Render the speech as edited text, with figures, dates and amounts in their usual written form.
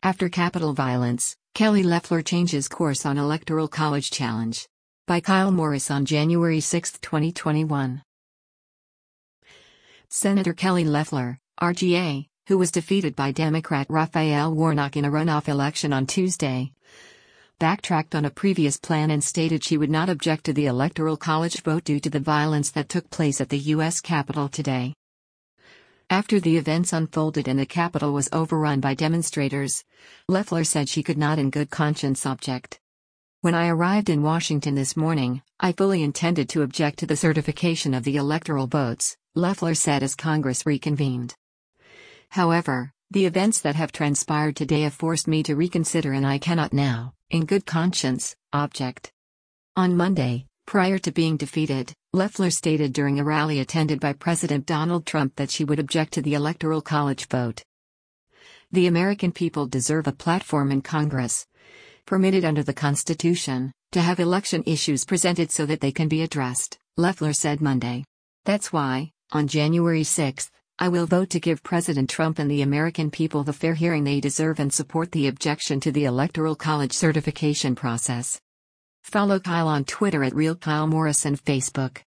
After Capitol violence, Kelly Loeffler changes course on Electoral College challenge. By Kyle Morris on January 6, 2021. Senator Kelly Loeffler, RGA, who was defeated by Democrat Raphael Warnock in a runoff election on Tuesday, backtracked on a previous plan and stated she would not object to the Electoral College vote due to the violence that took place at the U.S. Capitol today. After the events unfolded and the Capitol was overrun by demonstrators, Loeffler said she could not in good conscience object. When I arrived in Washington this morning, I fully intended to object to the certification of the electoral votes, Loeffler said as Congress reconvened. However, the events that have transpired today have forced me to reconsider and I cannot now, in good conscience, object. On Monday, prior to being defeated, Loeffler stated during a rally attended by President Donald Trump that she would object to the Electoral College vote. The American people deserve a platform in Congress, permitted under the Constitution, to have election issues presented so that they can be addressed, Loeffler said Monday. That's why, on January 6, I will vote to give President Trump and the American people the fair hearing they deserve and support the objection to the Electoral College certification process. Follow Kyle on Twitter at RealKyleMorris and Facebook.